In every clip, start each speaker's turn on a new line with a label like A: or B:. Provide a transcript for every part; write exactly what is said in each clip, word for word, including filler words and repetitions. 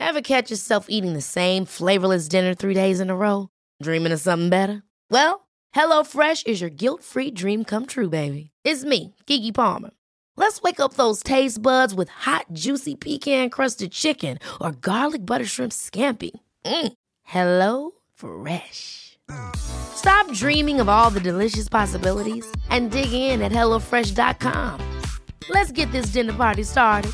A: Ever catch yourself eating the same flavorless dinner three days in a row? Dreaming of something better? Well, HelloFresh is your guilt-free dream come true, baby. It's me, Keke Palmer. Let's wake up those taste buds with hot, juicy pecan-crusted chicken or garlic butter shrimp scampi. Mm. Hello Fresh. Stop dreaming of all the delicious possibilities and dig in at hello fresh dot com. Let's get this dinner party started.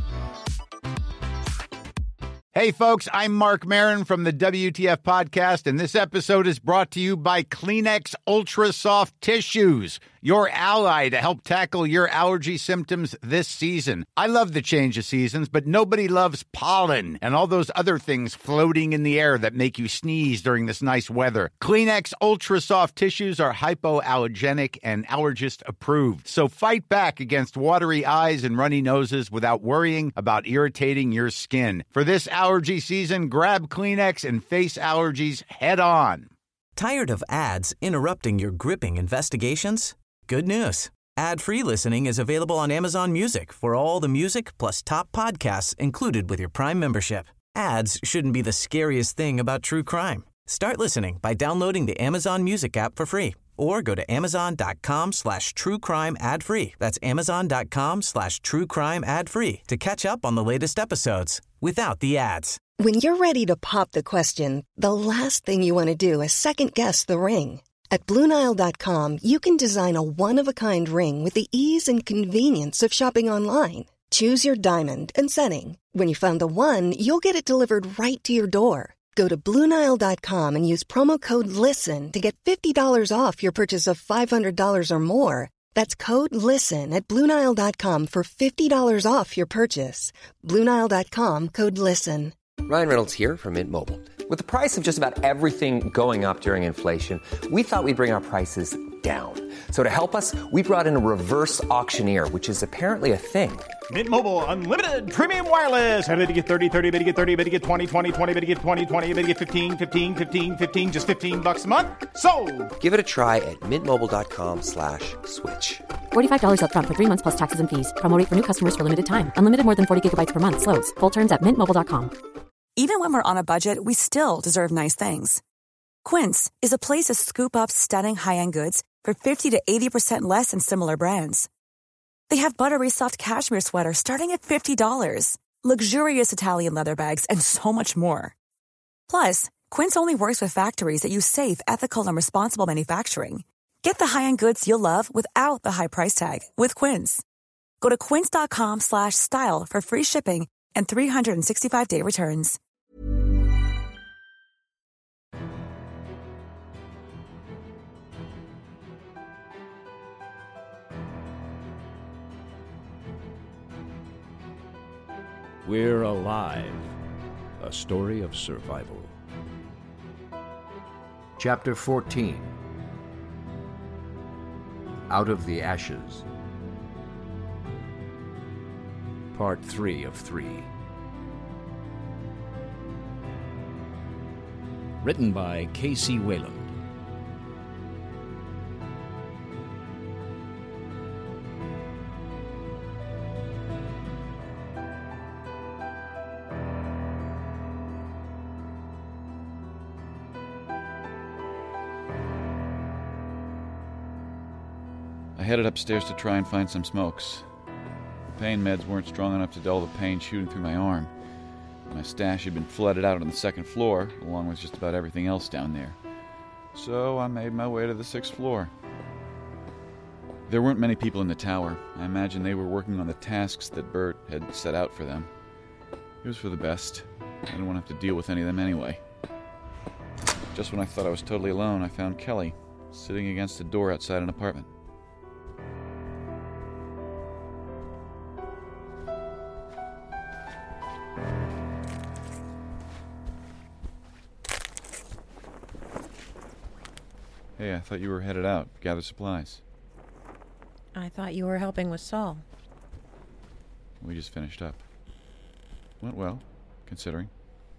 B: Hey, folks, I'm Mark Maron from the W T F Podcast, and this episode is brought to you by Kleenex Ultra Soft Tissues, your ally to help tackle your allergy symptoms this season. I love the change of seasons, but nobody loves pollen and all those other things floating in the air that make you sneeze during this nice weather. Kleenex Ultra Soft Tissues are hypoallergenic and allergist approved, so fight back against watery eyes and runny noses without worrying about irritating your skin. For this allergy season, grab Kleenex and face allergies head on.
C: Tired of ads interrupting your gripping investigations? Good news. Ad-free listening is available on Amazon Music for all the music plus top podcasts included with your Prime membership. Ads shouldn't be the scariest thing about true crime. Start listening by downloading the Amazon Music app for free or go to amazon.com slash true crime ad free. That's amazon.com slash true crime ad free to catch up on the latest episodes without the ads.
D: When you're ready to pop the question, the last thing you want to do is second-guess the ring. At Blue Nile dot com, you can design a one-of-a-kind ring with the ease and convenience of shopping online. Choose your diamond and setting. When you find the one, you'll get it delivered right to your door. Go to Blue Nile dot com and use promo code LISTEN to get fifty dollars off your purchase of five hundred dollars or more. That's code LISTEN at Blue Nile dot com for fifty dollars off your purchase. Blue Nile dot com, code LISTEN.
E: Ryan Reynolds here from Mint Mobile. With the price of just about everything going up during inflation, we thought we'd bring our prices down. So to help us, we brought in a reverse auctioneer, which is apparently a thing.
F: Mint Mobile Unlimited Premium Wireless. How to get thirty, thirty, how to get thirty, how to get twenty, twenty, twenty, how to get twenty, twenty, how to get fifteen, fifteen, fifteen, fifteen, just fifteen bucks a month? Sold!
E: Give it a try at mintmobile.com slash switch.
G: forty-five dollars up front for three months plus taxes and fees. Promo rate for new customers for limited time. Unlimited more than forty gigabytes per month. Slows full terms at mint mobile dot com.
H: Even when we're on a budget, we still deserve nice things. Quince is a place to scoop up stunning high-end goods for fifty to eighty percent less than similar brands. They have buttery soft cashmere sweaters starting at fifty dollars, luxurious Italian leather bags, and so much more. Plus, Quince only works with factories that use safe, ethical, and responsible manufacturing. Get the high-end goods you'll love without the high price tag with Quince. Go to quince.com slash style for free shipping and three sixty-five day returns.
I: We're Alive, a story of survival. Chapter fourteen. Out of the Ashes. Part three of three. Written by K C Wayland.
J: I headed upstairs to try and find some smokes. The pain meds weren't strong enough to dull the pain shooting through my arm. My stash had been flooded out on the second floor, along with just about everything else down there. So I made my way to the sixth floor. There weren't many people in the tower. I imagine they were working on the tasks that Bert had set out for them. It was for the best. I didn't want to have to deal with any of them anyway. Just when I thought I was totally alone, I found Kelly, sitting against a door outside an apartment. Hey, I thought you were headed out, gather supplies.
K: I thought you were helping with Saul.
J: We just finished up. Went well, considering.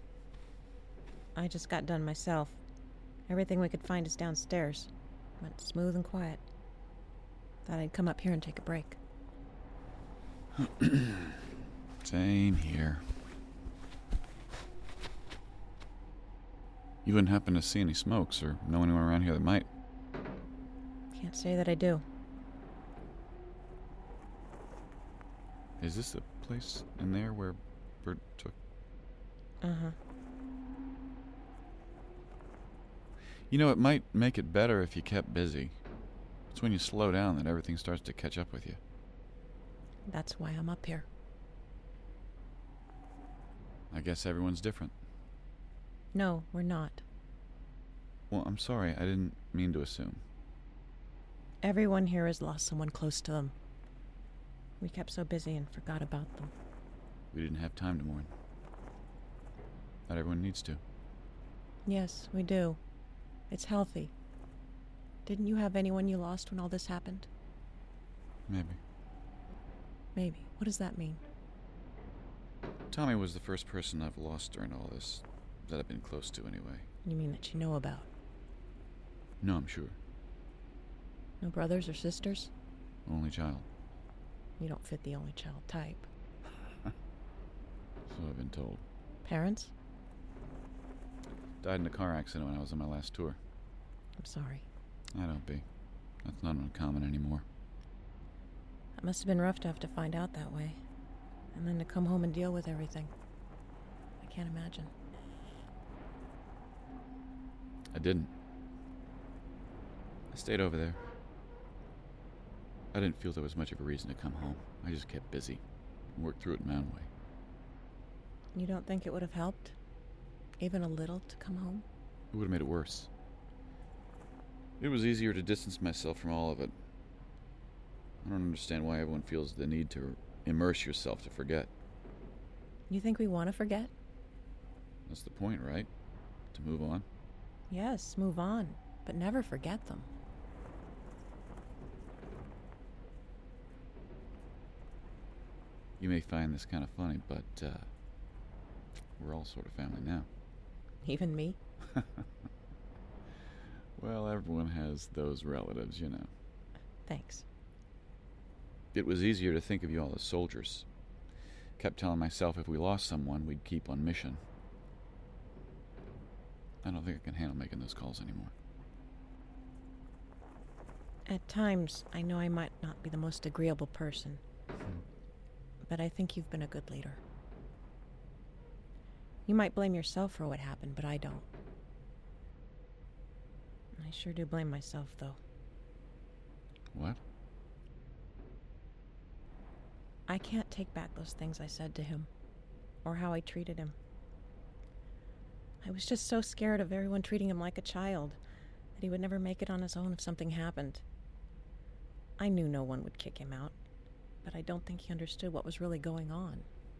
K: I just got done myself. Everything we could find is downstairs. Went smooth and quiet. Thought I'd come up here and take a break.
J: Same here. You wouldn't happen to see any smokes or know anyone around here that might?
K: Can't say that I do.
J: Is this the place in there where Bert took...
K: Uh-huh.
J: You know, it might make it better if you kept busy. It's when you slow down that everything starts to catch up with you.
K: That's why I'm up here.
J: I guess everyone's different.
K: No, we're not.
J: Well, I'm sorry. I didn't mean to assume.
K: Everyone here has lost someone close to them. We kept so busy and forgot about them.
J: We didn't have time to mourn. Not everyone needs to.
K: Yes, we do. It's healthy. Didn't you have anyone you lost when all this happened?
J: Maybe.
K: Maybe. What does that mean?
J: Tommy was the first person I've lost during all this, that I've been close to anyway.
K: You mean that you know about?
J: No, I'm sure.
K: No brothers or sisters?
J: Only child.
K: You don't fit the only child type.
J: So I've been told.
K: Parents?
J: Died in a car accident when I was on my last tour.
K: I'm sorry.
J: I don't be. That's not uncommon anymore.
K: It must have been rough to have to find out that way. And then to come home and deal with everything. I can't imagine.
J: I didn't. I stayed over there. I didn't feel there was much of a reason to come home. I just kept busy and worked through it my own way.
K: You don't think it would have helped? Even a little to come home?
J: It would have made it worse. It was easier to distance myself from all of it. I don't understand why everyone feels the need to immerse yourself to forget.
K: You think we want to forget?
J: That's the point, right? To move on?
K: Yes, move on, but never forget them.
J: You may find this kind of funny, but uh, we're all sort of family now.
K: Even me?
J: Well, everyone has those relatives, you know.
K: Thanks.
J: It was easier to think of you all as soldiers. Kept telling myself if we lost someone, we'd keep on mission. I don't think I can handle making those calls anymore.
K: At times, I know I might not be the most agreeable person. But I think you've been a good leader. You might blame yourself for what happened, but I don't. I sure do blame myself, though.
J: What?
K: I can't take back those things I said to him, or how I treated him. I was just so scared of everyone treating him like a child, that he would never make it on his own if something happened. I knew no one would kick him out, but I don't think he understood what was really going on.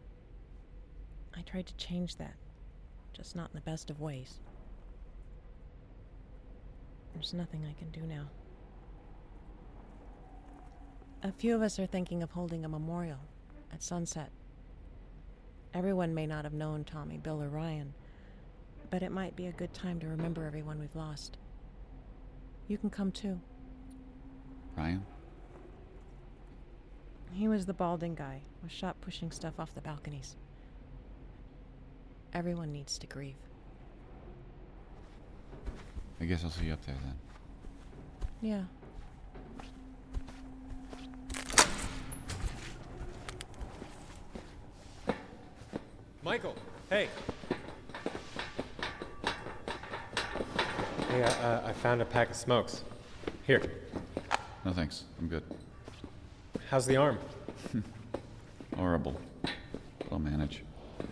K: I tried to change that, just not in the best of ways. There's nothing I can do now. A few of us are thinking of holding a memorial at sunset. Everyone may not have known Tommy, Bill, or Ryan, but it might be a good time to remember everyone we've lost. You can come too.
J: Ryan?
K: He was the balding guy, was shot pushing stuff off the balconies. Everyone needs to grieve.
J: I guess I'll see you up there then.
K: Yeah.
L: Michael, hey. Hey, uh, uh, I found a pack of smokes. Here.
J: No thanks, I'm good.
L: How's the arm?
J: Horrible. I'll manage.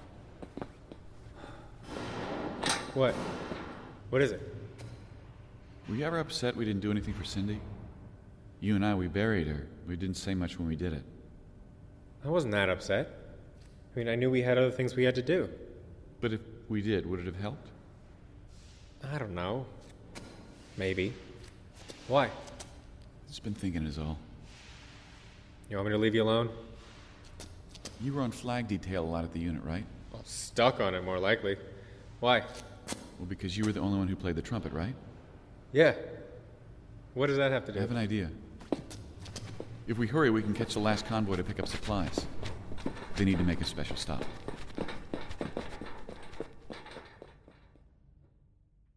L: What? What is it?
J: Were you ever upset we didn't do anything for Cindy? You and I, we buried her. We didn't say much when we did it.
L: I wasn't that upset. I mean, I knew we had other things we had to do.
J: But if we did, would it have helped?
L: I don't know. Maybe. Why?
J: Just been thinking is all.
L: You want me to leave you alone?
J: You were on flag detail a lot at the unit, right?
L: Well, stuck on it, more likely. Why?
J: Well, because you were the only one who played the trumpet, right?
L: Yeah. What does that have to do?
J: I have an idea. If we hurry, we can catch the last convoy to pick up supplies. They need to make a special stop.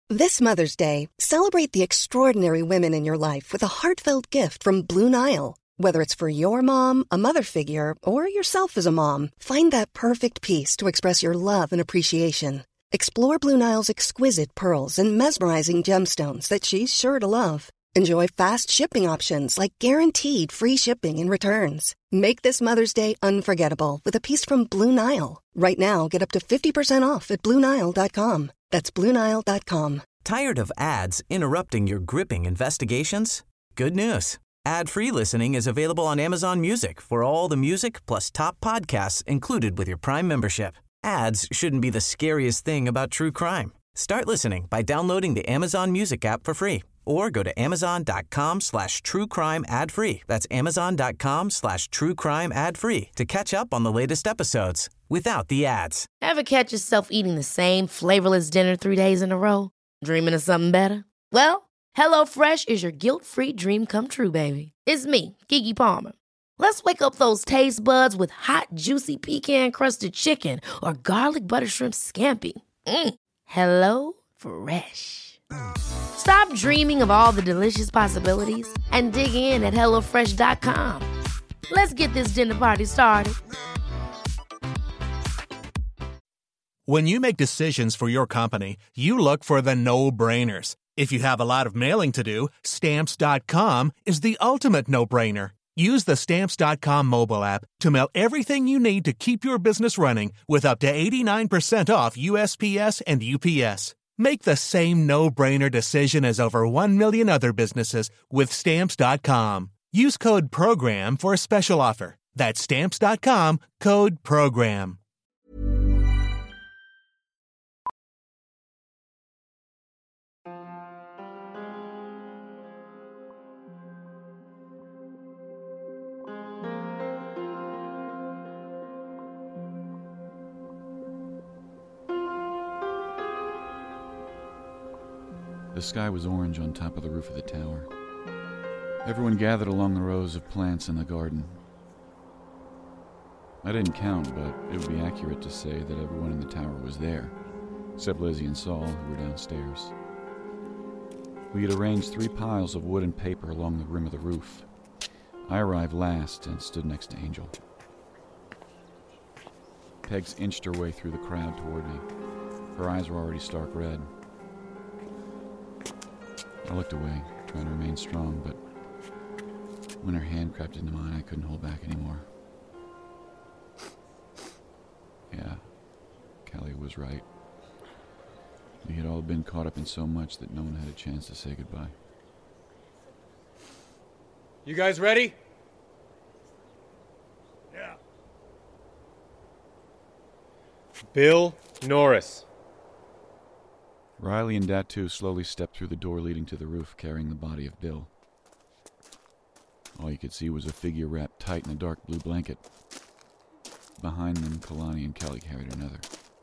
D: This Mother's Day, celebrate the extraordinary women in your life with a heartfelt gift from Blue Nile. Whether it's for your mom, a mother figure, or yourself as a mom, find that perfect piece to express your love and appreciation. Explore Blue Nile's exquisite pearls and mesmerizing gemstones that she's sure to love. Enjoy fast shipping options like guaranteed free shipping and returns. Make this Mother's Day unforgettable with a piece from Blue Nile. Right now, get up to fifty percent off at Blue Nile dot com. That's Blue Nile dot com.
C: Tired of ads interrupting your gripping investigations? Good news. Ad-free listening is available on Amazon Music for all the music plus top podcasts included with your Prime membership. Ads shouldn't be the scariest thing about true crime. Start listening by downloading the Amazon Music app for free or go to amazon.com slash true crime ad free. That's amazon.com slash true crime ad free to catch up on the latest episodes without the ads.
A: Ever catch yourself eating the same flavorless dinner three days in a row? Dreaming of something better? Well, HelloFresh is your guilt-free dream come true, baby. It's me, Keke Palmer. Let's wake up those taste buds with hot, juicy pecan-crusted chicken or garlic butter shrimp scampi. Mm. Hello Fresh. Stop dreaming of all the delicious possibilities and dig in at hello fresh dot com. Let's get this dinner party started.
M: When you make decisions for your company, you look for the no-brainers. If you have a lot of mailing to do, Stamps dot com is the ultimate no-brainer. Use the Stamps dot com mobile app to mail everything you need to keep your business running with up to eighty-nine percent off U S P S and U P S. Make the same no-brainer decision as over one million other businesses with Stamps dot com. Use code PROGRAM for a special offer. That's Stamps dot com, code PROGRAM.
J: The sky was orange on top of the roof of the tower. Everyone gathered along the rows of plants in the garden. I didn't count, but it would be accurate to say that everyone in the tower was there, except Lizzie and Saul, who were downstairs. We had arranged three piles of wood and paper along the rim of the roof. I arrived last and stood next to Angel. Pegs inched her way through the crowd toward me. Her eyes were already stark red. I looked away, trying to remain strong, but when her hand crept into mine, I couldn't hold back anymore. Yeah, Callie was right. We had all been caught up in so much that no one had a chance to say goodbye.
L: You guys ready?
F: Yeah.
L: Bill Norris.
J: Riley and Datu slowly stepped through the door leading to the roof, carrying the body of Bill. All you could see was a figure wrapped tight in a dark blue blanket. Behind them, Kalani and Kelly carried another.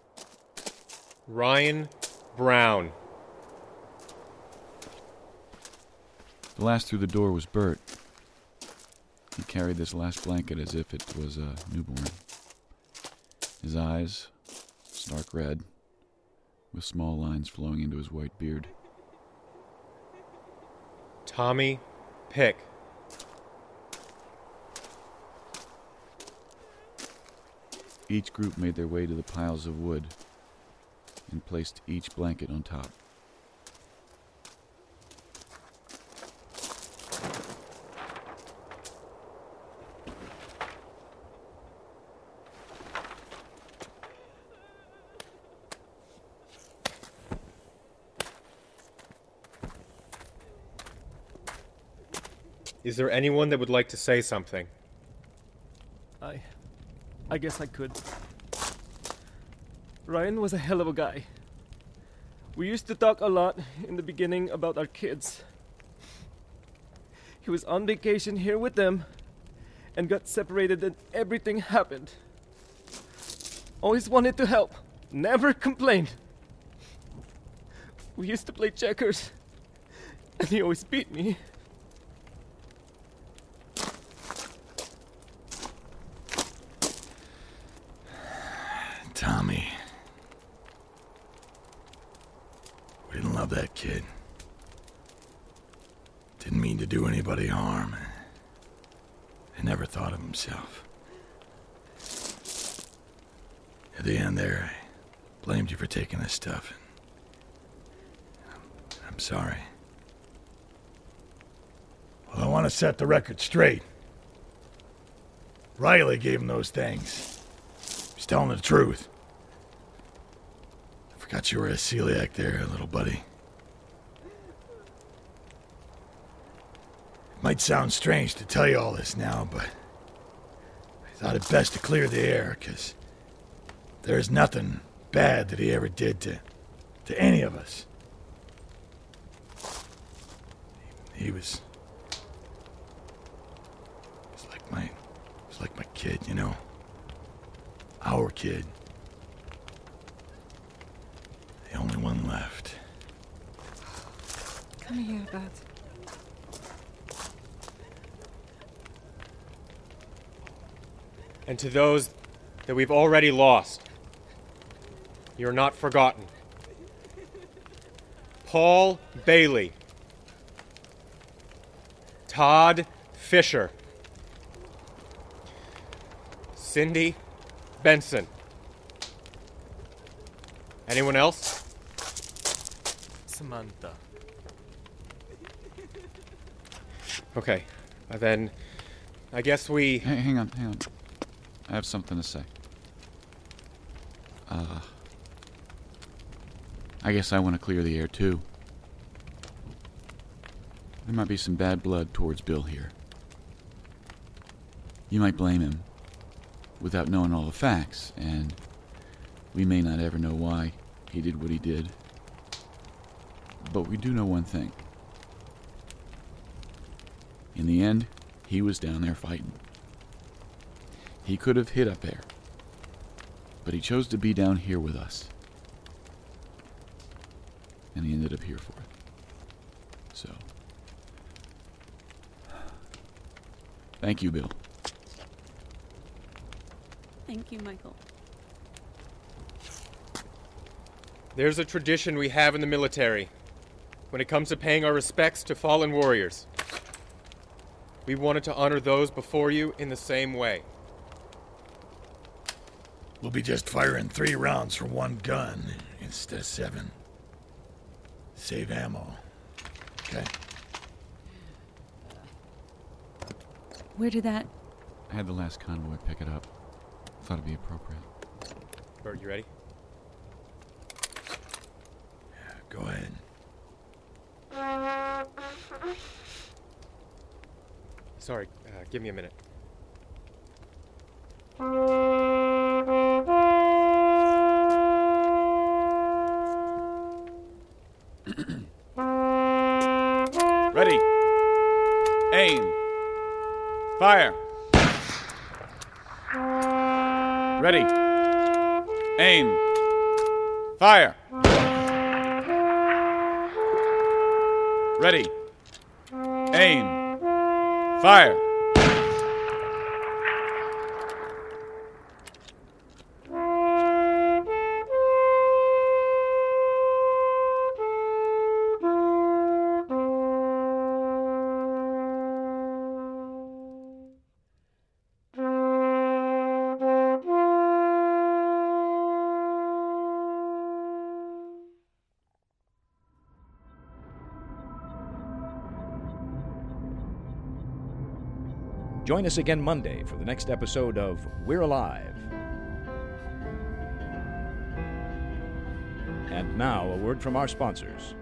L: Ryan Brown.
J: The last through the door was Bert. He carried this last blanket as if it was a newborn. His eyes, stark red, with small lines flowing into his white beard.
L: Tommy Pick.
J: Each group made their way to the piles of wood and placed each blanket on top.
L: Is there anyone that would like to say something?
N: I... I guess I could. Ryan was a hell of a guy. We used to talk a lot in the beginning about our kids. He was on vacation here with them and got separated and everything happened. Always wanted to help, never complained. We used to play checkers and he always beat me.
O: Tommy. We didn't love that kid. Didn't mean to do anybody harm. He never thought of himself. At the end there, I blamed you for taking this stuff. I'm, I'm sorry. Well, I want to set the record straight. Riley gave him those things. He's telling the truth. I forgot you were a celiac there, little buddy. It might sound strange to tell you all this now, but I thought it best to clear the air, because there is nothing bad that he ever did to, to any of us. He, he was... He was like my... He was like my kid, you know? Our kid. The only one left.
P: Come here, Bud.
L: And to those that we've already lost, you're not forgotten. Paul Bailey. Todd Fisher. Cindy Benson. Anyone else?
N: Samantha.
L: Okay, uh, then I guess we...
J: Hey, hang on, hang on. I have something to say. Uh... I guess I want to clear the air, too. There might be some bad blood towards Bill here. You might blame him without knowing all the facts, and we may not ever know why he did what he did. But we do know one thing. In the end, he was down there fighting. He could have hid up there, but he chose to be down here with us. And he ended up here for it. So, thank you, Bill.
P: Thank you, Michael.
L: There's a tradition we have in the military when it comes to paying our respects to fallen warriors. We wanted to honor those before you in the same way.
O: We'll be just firing three rounds from one gun instead of seven. Save ammo. Okay?
P: Where did that...
J: I had the last convoy pick it up. Thought it'd be appropriate.
L: Bert, you ready?
O: Yeah, go ahead.
L: Sorry, uh, give me a minute.
J: Ready. Aim. Fire. Ready. Aim. Fire. Ready. Aim. Fire.
I: Join us again Monday for the next episode of We're Alive. And now, a word from our sponsors.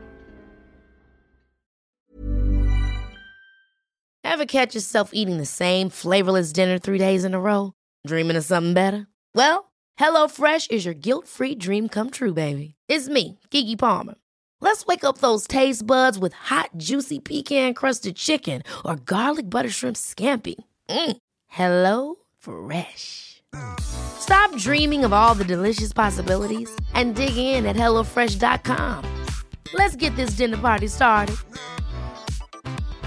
A: Ever catch yourself eating the same flavorless dinner three days in a row? Dreaming of something better? Well, HelloFresh is your guilt-free dream come true, baby. It's me, Keke Palmer. Let's wake up those taste buds with hot, juicy pecan-crusted chicken or garlic butter shrimp scampi. Mm. Hello Fresh. Stop dreaming of all the delicious possibilities and dig in at hello fresh dot com. Let's get this dinner party started.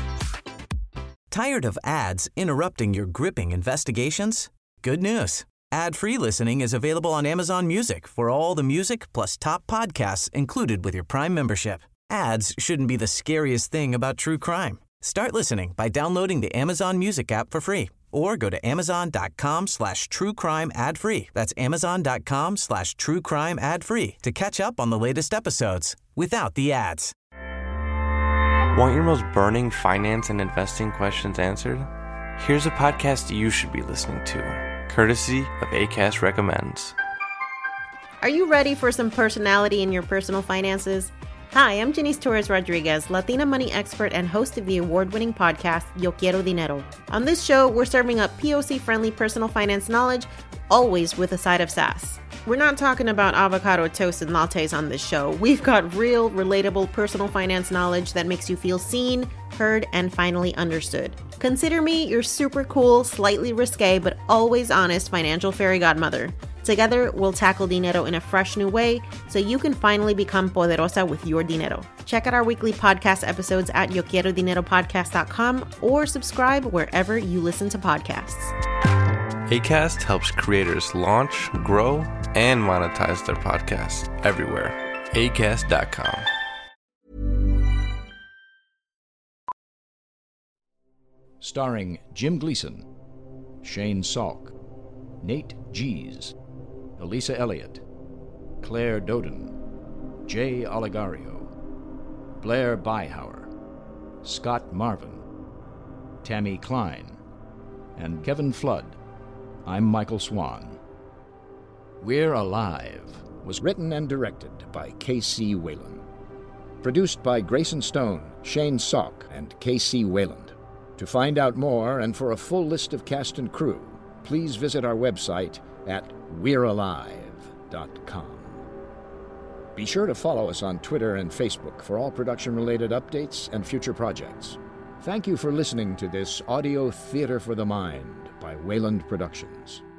C: Tired of ads interrupting your gripping investigations? Good news. Ad-free listening is available on Amazon Music for all the music plus top podcasts included with your Prime membership. Ads shouldn't be the scariest thing about true crime. Start listening by downloading the Amazon Music app for free or go to amazon.com slash true crime ad free. That's amazon.com slash true crime ad free to catch up on the latest episodes without the ads.
Q: Want your most burning finance and investing questions answered? Here's a podcast you should be listening to, courtesy of Acast Recommends.
R: Are you ready for some personality in your personal finances? Hi, I'm Janice Torres Rodriguez, Latina money expert and host of the award-winning podcast, Yo Quiero Dinero. On this show, we're serving up P O C-friendly personal finance knowledge, always with a side of sass. We're not talking about avocado toast and lattes on this show. We've got real, relatable personal finance knowledge that makes you feel seen, heard, and finally understood. Consider me your super cool, slightly risque, but always honest financial fairy godmother. Together, we'll tackle dinero in a fresh new way so you can finally become poderosa with your dinero. Check out our weekly podcast episodes at yo quiero dinero podcast dot com or subscribe wherever you listen to podcasts.
Q: Acast helps creators launch, grow, and monetize their podcasts everywhere. acast dot com.
I: Starring Jim Gleason, Shane Salk, Nate Gies, Elisa Elliott, Claire Doden, Jay Oligario, Blair Byhauer, Scott Marvin, Tammy Klein, and Kevin Flood. I'm Michael Swan.
S: We're Alive was written and directed by K C. Wayland. Produced by Grayson Stone, Shane Salk, and K C. Wayland. To find out more and for a full list of cast and crew, please visit our website at we're alive dot com. Be sure to follow us on Twitter and Facebook for all production-related updates and future projects. Thank you for listening to this audio theater for the mind by Wayland Productions.